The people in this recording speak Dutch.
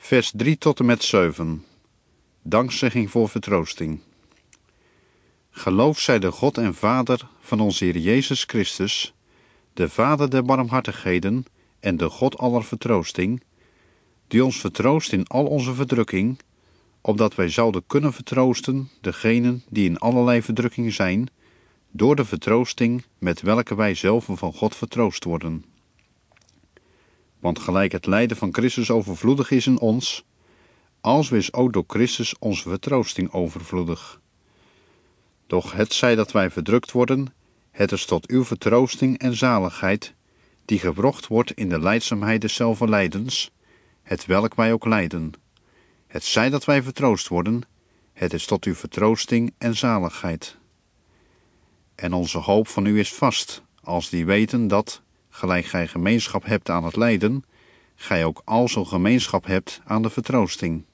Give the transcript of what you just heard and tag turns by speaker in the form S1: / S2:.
S1: Vers 3 tot en met 7. Dankzegging voor vertroosting. Geloof zij de God en Vader van onze Heer Jezus Christus, de Vader der barmhartigheden en de God aller vertroosting, die ons vertroost in al onze verdrukking, opdat wij zouden kunnen vertroosten degenen die in allerlei verdrukking zijn, door de vertroosting met welke wij zelven van God vertroost worden. Want gelijk het lijden van Christus overvloedig is in ons, alzo is ook door Christus onze vertroosting overvloedig. Doch het zij dat wij verdrukt worden, het is tot uw vertroosting en zaligheid, die gewrocht wordt in de lijdzaamheid deszelfde lijdens, het welk wij ook lijden. Het zij dat wij vertroost worden, het is tot uw vertroosting en zaligheid. En onze hoop van u is vast, als die weten dat, gelijk gij gemeenschap hebt aan het lijden, gij ook alzo gemeenschap hebt aan de vertroosting.